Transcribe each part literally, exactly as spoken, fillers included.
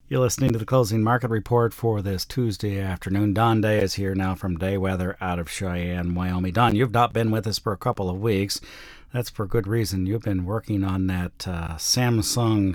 You're listening to the closing market report for this Tuesday afternoon. Don Day is here now from Day Weather out of Cheyenne, Wyoming. Don, you've not been with us for a couple of weeks. That's for good reason. You've been working on that uh, Samsung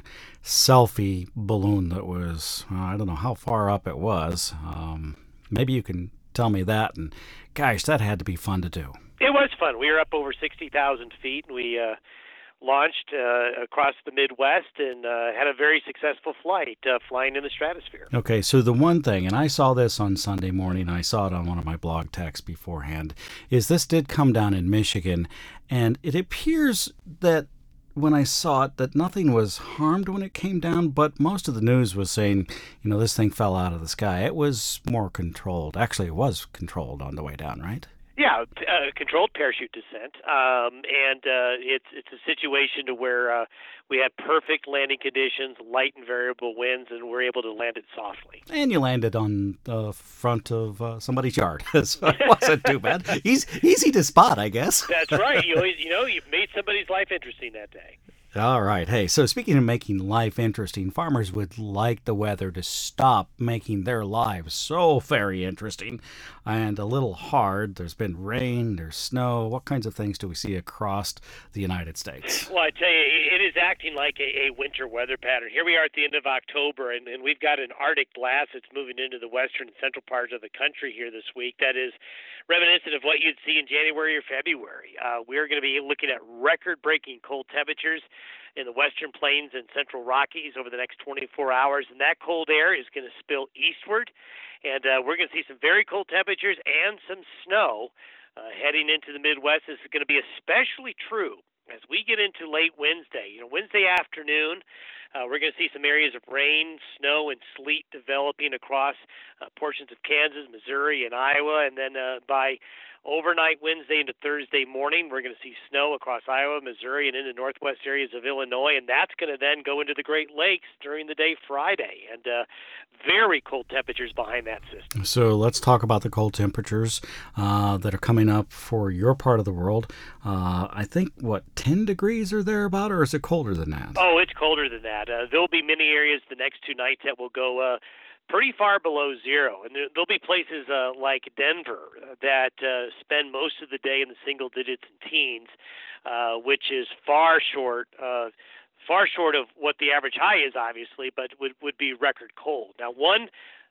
selfie balloon that was, well, I don't know how far up it was. Um, maybe you can tell me that. And gosh, that had to be fun to do. It was fun. We were up over sixty thousand feet, and we uh, launched uh, across the Midwest and uh, had a very successful flight, uh, flying in the stratosphere. Okay, so the one thing, and I saw this on Sunday morning, I saw it on one of my blog texts beforehand, is this did come down in Michigan, and it appears that when I saw it that nothing was harmed when it came down, but most of the news was saying, you know, this thing fell out of the sky. It was more controlled. Actually, it was controlled on the way down, right? Yeah, uh, controlled parachute descent, um, and uh, it's it's a situation to where uh, we had perfect landing conditions, light and variable winds, and we're able to land it softly. And you landed on the front of uh, somebody's yard, so it wasn't too bad. Easy, easy to spot, I guess. That's right. You always, you know, you've made somebody's life interesting that day. All right. Hey, so speaking of making life interesting, farmers would like the weather to stop making their lives so very interesting and a little hard. There's been rain, there's snow. What kinds of things do we see across the United States? Well, I tell you, it is acting like a, a winter weather pattern. Here we are at the end of October, and, and we've got an Arctic blast that's moving into the western and central parts of the country here this week. That is reminiscent of what you'd see in January or February. Uh, we're going to be looking at record-breaking cold temperatures in the western plains and central Rockies over the next twenty-four hours, and that cold air is going to spill eastward, and uh, we're going to see some very cold temperatures and some snow uh, heading into the Midwest. This is going to be especially true as we get into late Wednesday. You know, Wednesday afternoon, uh, we're going to see some areas of rain, snow, and sleet developing across uh, portions of Kansas, Missouri, and Iowa, and then uh, by overnight Wednesday into Thursday morning, we're going to see snow across Iowa, Missouri, and into northwest areas of Illinois, and that's going to then go into the Great Lakes during the day Friday, and uh, very cold temperatures behind that system. So let's talk about the cold temperatures uh, that are coming up for your part of the world. Uh, I think, what, ten degrees or thereabout, or is it colder than that? Oh, it's colder than that. Uh, there'll be many areas the next two nights that will go uh, pretty far below zero. And there, there'll be places uh, like Denver that uh, spend most of the day in the single digits and teens, uh, which is far short uh, far short of what the average high is, obviously, but would, would be record cold. Now, one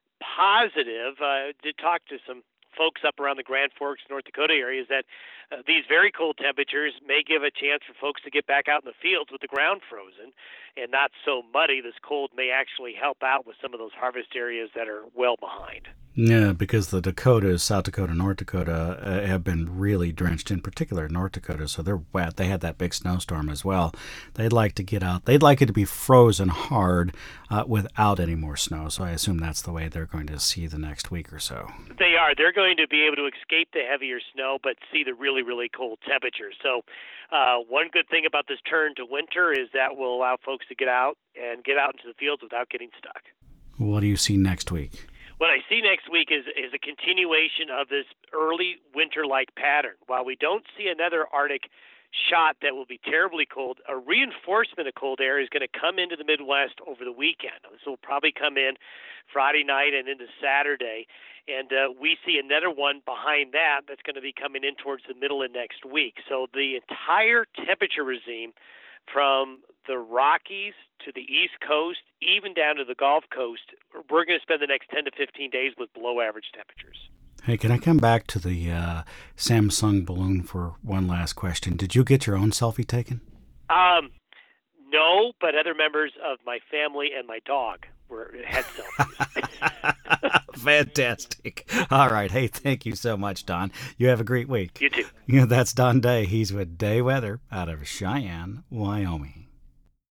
positive, I uh, did talk to some folks up around the Grand Forks, North Dakota area, is that uh, these very cold temperatures may give a chance for folks to get back out in the fields with the ground frozen and not so muddy. This cold may actually help out with some of those harvest areas that are well behind. Yeah, because the Dakotas, South Dakota, North Dakota, uh, have been really drenched, in particular North Dakota, so they're wet. They had that big snowstorm as well. They'd like to get out. They'd like it to be frozen hard uh, without any more snow, so I assume that's the way they're going to see the next week or so. They are. They're going to be able to escape the heavier snow, but see the really, really cold temperatures. So uh, one good thing about this turn to winter is that will allow folks to get out and get out into the fields without getting stuck. What do you see next week? What I see next week is, is a continuation of this early winter-like pattern. While we don't see another Arctic shot that will be terribly cold, a reinforcement of cold air is going to come into the Midwest over the weekend. This will probably come in Friday night and into Saturday, and uh, we see another one behind that that's going to be coming in towards the middle of next week. So the entire temperature regime from the Rockies to the East Coast, even down to the Gulf Coast, we're going to spend the next ten to fifteen days with below average temperatures. Hey, can I come back to the uh, Samsung balloon for one last question? Did you get your own selfie taken? Um, no, but other members of my family and my dog were had selfies. Fantastic. All right. Hey, thank you so much, Don. You have a great week. You too. You know, that's Don Day. He's with Day Weather out of Cheyenne, Wyoming.